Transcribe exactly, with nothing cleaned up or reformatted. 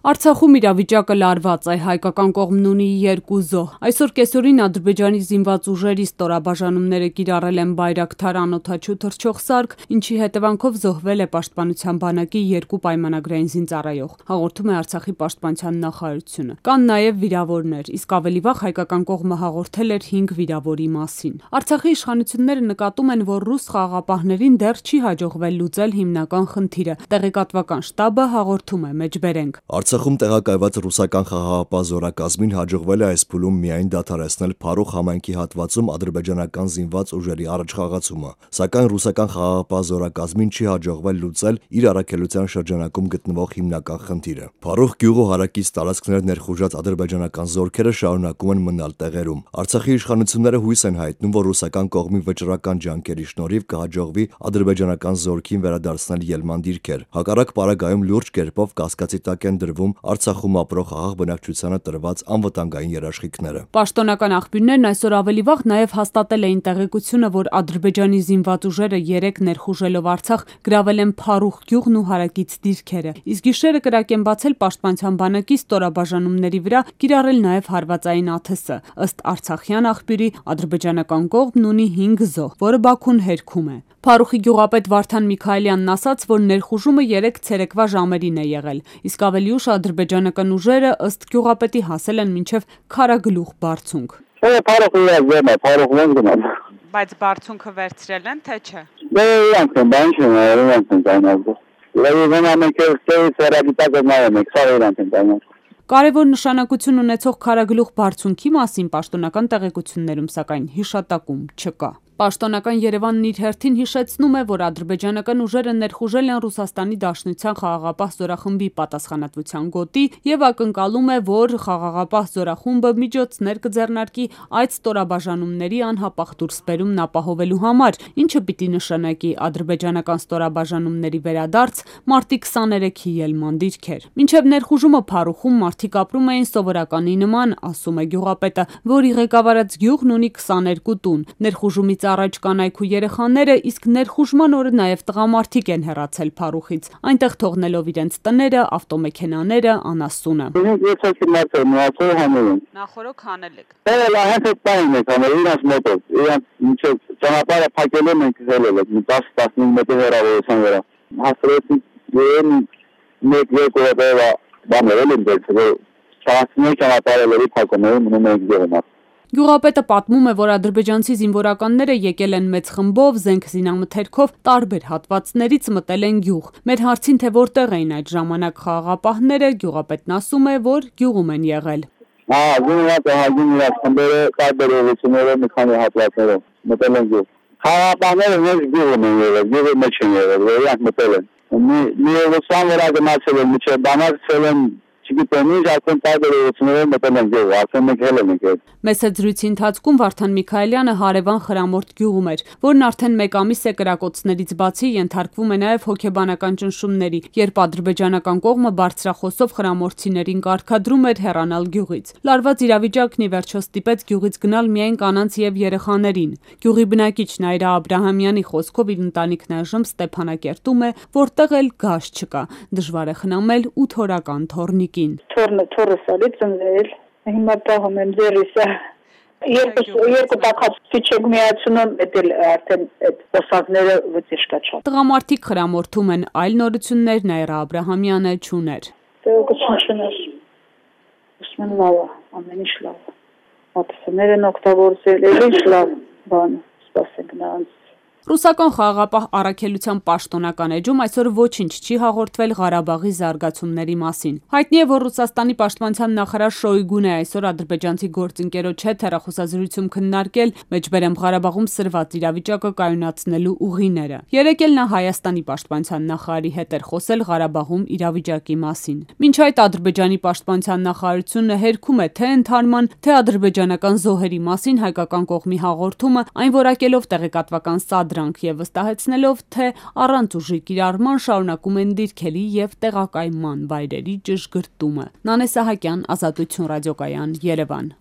Արցախում իրավիճակը լարված է, հայկական կողմն ունի երկու զոհ։ Այսօր կեսօրին Ադրբեջանի զինված ուժերի ստորաբաժանումները կիրառել են Բայրակթար անօդաչու թռչող սարք, ինչի հետևանքով զոհվել է Պաշտպանության բանակի երկու պայմանագրային զինծառայող, հաղորդում է Արցախի պաշտպանության նախարարությունը։ Կան նաև վիրավորներ, իսկ ավելի վաղ հայկական կողմը հաղորդել էր հինգ վիրավորի մասին։ Արցախի իշխանությունները նկատում են, որ ռուս խաղաղապահներին դեռ չի հաջողվել լուծել հիմնական խնդիրը։ Տեղեկատվական շտաբը հաղորդում է մեջբերենք։ Արցախում տեղակայված ռուսական խաղաղապահ զորակազմին հաջողվել է այս փուլում միայն դադարեցնել Փարուխ համայնքի հատվածում ադրբեջանական զինված ուժերի առաջխաղացումը, սակայն ռուսական խաղաղապահ զորակազմին չի հաջողվել լուծել իր առաքելության շրջանակում գտնվող հիմնական խնդիրը։ Փարուխ գյուղը հարակից տարածքներ ներխուժած ադրբեջանական զորքերը շարունակում են մնալ տեղերում։ Արցախի իշխանությունները հույս են հայտնում, որ ռուսական կողմի վճռական ջանքերի շնորհիվ կհաջողվի ադրբեջանական զորքին վերադարձնել ելման դիրքեր։ Հակառակ պարագայում լուրջ կերպով կասկածի տակ են դրվում Արցախում ապրող խաղաղ բնակչությանը տրված անվտանգային երաշխիքները։ Պաշտոնական աղբյուրներն այսօր ավելի վաղ նաև հաստատել էին տեղեկությունը, որ Ադրբեջանի զինված ուժերը երեք ներխուժելով Արցախ գրավել են Փարուխ գյուղն ու հարակից դիրքերը, իսկ գիշերը կրակ են բացել Պաշտպանության բանակի ստորաբաժանումների վրա, կիրառել նաև հարվածային ԱԹՍ։ Ըստ արցախյան աղբյուրի, ադրբեջանական կողմն ունի հինգ զոհ, որը Բաքուն հերքում է։ Փարուխի գյուղապետ Վարդան Միքայելյանն ասաց, որ ներխուժումը երեք ցերեկվա ժամերին է եղել, իսկ ավելի ուշ ադրբեջանական ուժերը ըստ գյուղապետի հասել են մինչև Քարագլուխ բարձունք։ Բայց բարձունքը վերցրել են, թե չէ։ Կարևոր նշանակություն ունեցող Քարագլուխ բարձունքի մասին պաշտոնական տեղեկություններում սակայն հիշատակում չկա։ Պաշտոնական Երևանն իր հերթին հիշեցնում է, որ ադրբեջանական ուժերը ներխուժել են Ռուսաստանի Դաշնության խաղաղապահ զորախմբի պատասխանատվության գոտի եւ ակնկալում է, որ խաղաղապահ զորախումբը միջոցներ կձեռնարկի այդ ստորաբաժանումների անհապաղ դուրսբերումն ապահովելու համար, ինչը պիտի նշանակի ադրբեջանական ստորաբաժանումների վերադարձ մարտի քսաներեքի ելման դիրքեր։ Մինչև ներխուժումը Փարուխում մարդիկ ապրում էին սովորականի նման, ասում է գյուղապետը, որի ղեկավարած գյուղն ունի քսաներկու տուն։ Ներխուժումից առաջ կանայք ու երեխաները, իսկ ներխուժման օրը նաև տղամարդիկ են հեռացել Փարուխից, այնտեղ թողնելով իրենց տները, ավտոմեքենաները, անասունը։ Նախորոք հանել եք։ Ճանապարհը փակել են դես տասնհինգ մետր հեռավորության վրա։ Հասրեցին մեկ երկու օրը բաներ են դարձել, չասնի ճանապարհը փակում են մնում են գերմա։ Գյուղապետը պատմում է, որ ադրբեջանցի զինվորականները եկել են մեծ խմբով, զենք զինամթերքով, տարբեր հատվածներից մտել են գյուղ։ Մեր հարցին, թե որտեղ էին այդ ժամանակ խաղաղապահները, գյուղապետն ասում է, որ գյուղում են եղել։ Հա, զինված հագինված խմբերը տարբեր ուղղություններով մի քանի հատվածներով մտել են գյուղ։ Խաղաղապահները մեծ գյուղում են եղել, գյուղի մեջ են եղել, որոնք մտել են։ Մի ուղղության վրա գնացել են, միջև բանակցել են Մեծ զրույցի ընթացքում Վարդան Միքայելյանը հարևան Խրամորդ գյուղում էր, որն արդեն մեկ ամիս է կրակոցներից բացի ենթարկվում է նաև հոգեբանական ճնշումների, երբ ադրբեջանական կողմը բարձրախոսով խրամորդցիներին կարգադրում էր հեռանալ գյուղից։ Լարված իրավիճակն ի վերջո ստիպեց գյուղից գնալ միայն կանանց եւ երեխաներին։ Գյուղի բնակիչ Նայրա Աբրահամյանի խոսքով իր ընտանիքն այժմ Ստեփանակերտում է, որտեղ էլ գազ չկա։ Դժվար է խնամել ութ օրական թոռնիկի։ Թորնը թորս ալի ծնվել, հիմա տաղում եմ ձերիսը, երկու տակած ֆիչեկ միացունում, էդ էլ արդեն այդ ոսակները վծիշկա չա։ Տղամարդիկ խրամորդում են այլ նորություններ Նայրա Աբրահամյանը չուներ։ Տեղեկություն չունես, ուսում են լավ, ամեն ինչ լավ, մատսաներ են օգտագործել, էլ ինչ լավ բան, սպասենք նրանց։ Ռուսական խաղաղապահ առաքելության պաշտոնական էջում այսօր ոչինչ չի հաղորդվել Ղարաբաղի զարգացումների մասին։ Հայտնի է, որ Ռուսաստանի պաշտպանության նախարար Շոյգուն է այսօր ադրբեջանցի գործընկերոջ հետ հեռախոսազրույցում քննարկել Մեջբերեմ Ղարաբաղում սրված իրավիճակը կայունացնելու ուղիները։ Երեկ էլ նա Հայաստանի պաշտպանության նախարարի հետ էր խոսել Ղարաբաղում իրավիճակի մասին։ Մինչ այդ Ադրբեջանի պաշտպանության նախարարությունը հերքում է թե ընդհանման, թե ադրբեջանական զոհերի մասին հայկական կողմի հաղորդումը, այն որակելով տեղեկատվական սադրանք եւ վստահեցնելով, թե առանց ուժի կիրառման շարունակում են դիրքերի եւ տեղակայման վայրերի ճշգրտումը։ Նանե Սահակյան, Ազատություն ռադիոկայան, Երևան։